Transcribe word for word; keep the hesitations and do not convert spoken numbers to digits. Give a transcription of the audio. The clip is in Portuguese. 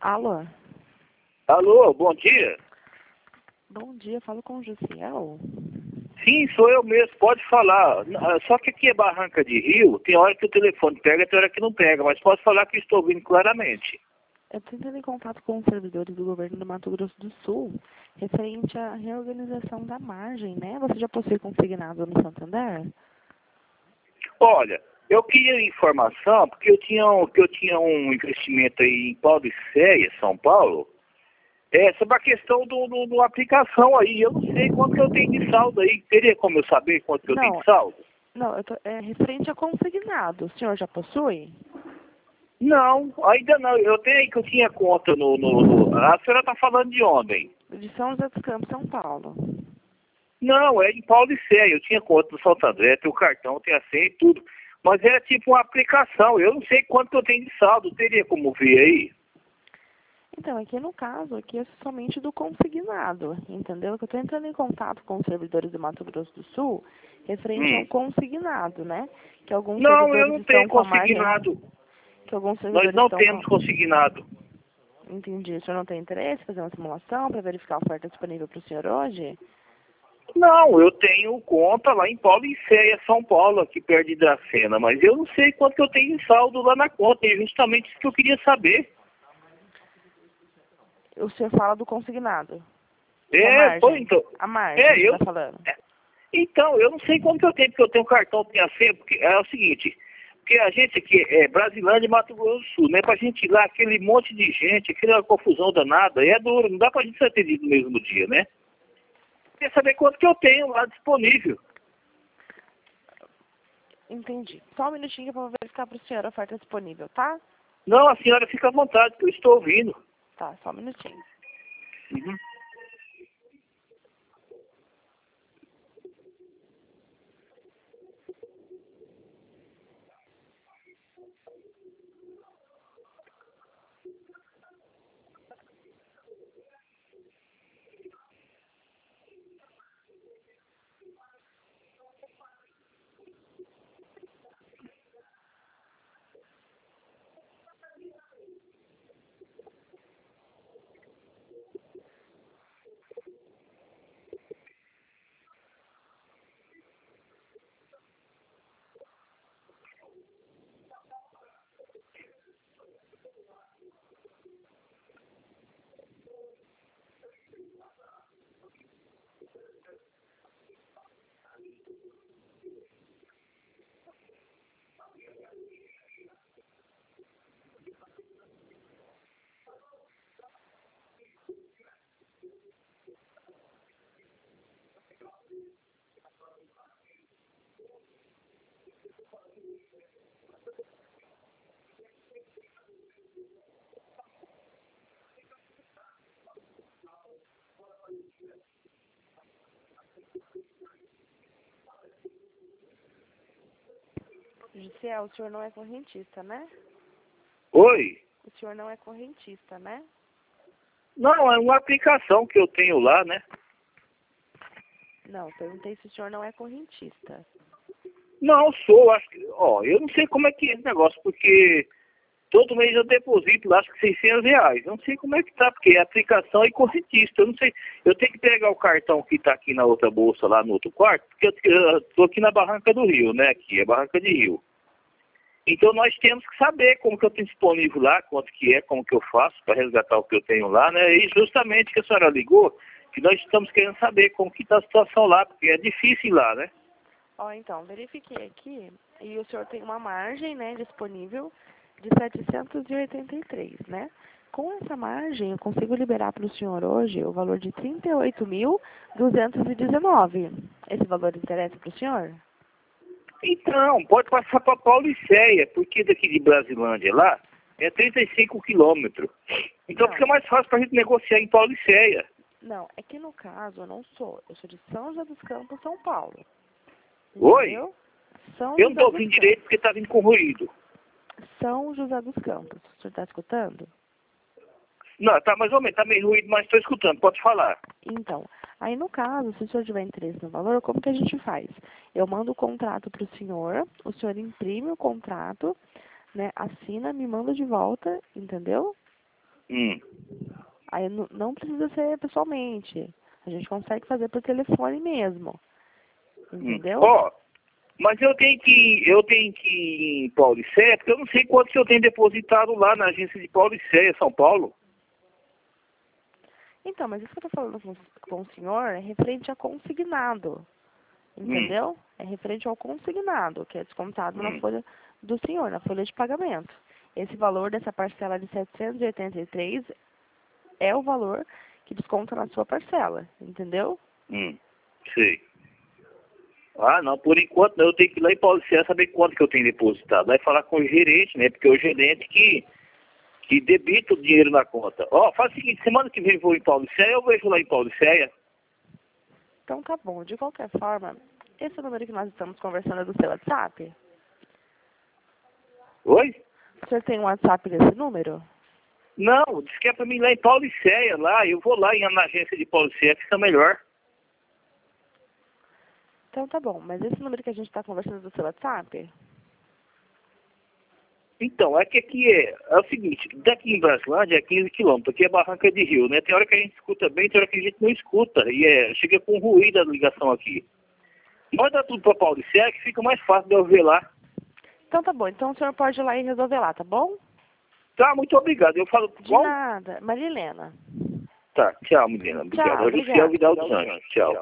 Alô? Alô, bom dia. Bom dia, falo com o Jussiel. Sim, sou eu mesmo, pode falar. Ah, Só que aqui é Barranca de Rio, tem hora que o telefone pega, tem hora que não pega, mas posso falar que estou ouvindo claramente. Eu estou entrando em contato com os servidores do governo do Mato Grosso do Sul, referente à reorganização da margem, né? Você já possui consignado no Santander? Olha, eu queria informação, porque eu tinha, um- que eu tinha um investimento aí em Paulicéia, São Paulo, é, sobre a questão do, do, do aplicação aí. Eu não sei quanto que eu tenho de saldo aí. Teria como eu saber quanto que eu tenho Não, de saldo? não, eu tô, é referente a consignado. O senhor já possui? Não, ainda não. Eu tenho aí que eu tinha conta no... no, no- A senhora está falando de onde? De São José dos Campos, São Paulo. Não, é em Paulicéia. Eu tinha conta no Santo André, tenho o cartão, tenho a senha e tudo. Mas era tipo uma aplicação. Eu não sei quanto que eu tenho de saldo. Teria como ver aí? Então, aqui no caso, aqui é somente do consignado, entendeu? Que eu estou entrando em contato com os servidores do Mato Grosso do Sul, referente ao Hum. consignado, né? Que alguns Não, eu servidores não estão tenho com a margem, consignado. que alguns Nós servidores não estão com... temos consignado. Entendi. O senhor não tem interesse em fazer uma simulação para verificar a oferta disponível para o senhor hoje? Não, eu tenho conta lá em Paulicéia, São Paulo, aqui perto de Dracena. Mas eu não sei quanto que eu tenho de saldo lá na conta. É justamente isso que eu queria saber. O senhor fala do consignado, da É, pô, margem. então... A margem, É, você eu... está falando. é, Então, eu não sei quanto que eu tenho, porque eu tenho cartão, tenho a senha, porque é o seguinte, porque a gente aqui é Brasilândia e Mato Grosso do Sul, né? Pra gente ir lá, aquele monte de gente, aquela confusão danada, é duro, não dá pra gente ser atendido no mesmo dia, né? Quer saber quanto que eu tenho lá disponível. Entendi. Só um minutinho que eu vou verificar para o senhor a oferta disponível, tá? Não, a senhora fica à vontade, que eu estou ouvindo. Tá, só um minutinho. Uhum. Gisele, o senhor não é correntista, né? Oi? O senhor não é correntista, né? Não, é uma aplicação que eu tenho lá, né? Não, eu perguntei se o senhor não é correntista. Não, sou, acho que, ó, eu não sei como é que é esse negócio, porque todo mês eu deposito lá, acho que seiscentos reais. Eu não sei como é que tá, porque é aplicação e correntista. Eu não sei. Eu tenho que pegar o cartão que tá aqui na outra bolsa, lá no outro quarto, porque eu, eu tô aqui na Barranca do Rio, né? Aqui é Barranca de Rio. Então nós temos que saber como que eu tenho disponível lá, quanto que é, como que eu faço para resgatar o que eu tenho lá, né? E justamente que a senhora ligou, que nós estamos querendo saber como que tá a situação lá, porque é difícil ir lá, né? Ó, então, verifiquei aqui e o senhor tem uma margem, né, disponível de setecentos e oitenta e três, né? Com essa margem, eu consigo liberar para o senhor hoje o valor de trinta e oito mil duzentos e dezenove. Esse valor interessa para o senhor? Então, pode passar para Paulicéia, porque daqui de Brasilândia lá é trinta e cinco quilômetros. Então Não, fica mais fácil para a gente negociar em Paulicéia. não, é que no caso eu não sou. Eu sou de São José dos Campos, São Paulo. Oi? Entendeu? São Eu não José estou dos ouvindo Campos. direito porque está vindo com ruído. São José dos Campos. O senhor está escutando? Não, tá mais ou menos, tá meio ruído, mas estou escutando, pode falar. Então, aí no caso, se o senhor tiver interesse no valor, como que a gente faz? Eu mando o contrato para o senhor, o senhor imprime o contrato, né, assina, me manda de volta, entendeu? Hum. Aí não, não precisa ser pessoalmente. A gente consegue fazer por telefone mesmo. Entendeu? Ó, hum. oh, mas eu tenho que eu tenho que ir em Paulicéia, porque eu não sei quanto que eu tenho depositado lá na agência de Paulicéia, São Paulo. Então, mas isso que eu tô falando com, com o senhor é referente a consignado. Entendeu? Hum. É referente ao consignado, que é descontado hum. na folha do senhor, na folha de pagamento. Esse valor dessa parcela de setecentos e oitenta e três é o valor que desconta na sua parcela, entendeu? Hum, sei. Ah, não, por enquanto eu tenho que ir lá em Paulicéia saber quanto que eu tenho depositado. Vai falar com o gerente, né? Porque é o gerente que, que debita o dinheiro na conta. Ó, oh, faz o seguinte, semana que vem eu vou em Paulicéia, eu vejo lá em Paulicéia. Então tá bom, de qualquer forma, esse número que nós estamos conversando é do seu WhatsApp? Oi? O senhor tem um WhatsApp desse número? Não, disse que é pra mim lá em Paulicéia, lá, eu vou lá na agência de Paulicéia, fica melhor. Então tá bom, mas esse número que a gente está conversando é do seu WhatsApp? Então, é que aqui é, é o seguinte, daqui em Braslândia é quinze quilômetros, aqui é Barranca de Rio, né? Tem hora que a gente escuta bem, tem hora que a gente não escuta, e é, chega com ruído a ligação aqui. Manda tudo pra Paulicéia que fica mais fácil de eu ver lá. Então tá bom, então o senhor pode ir lá e resolver lá, tá bom? Tá, muito obrigado. Eu falo De qual? nada. Maria Helena. Tá, tchau, menina. Obrigado. Tchau, Hoje o Vidal dos Anjos. Tchau.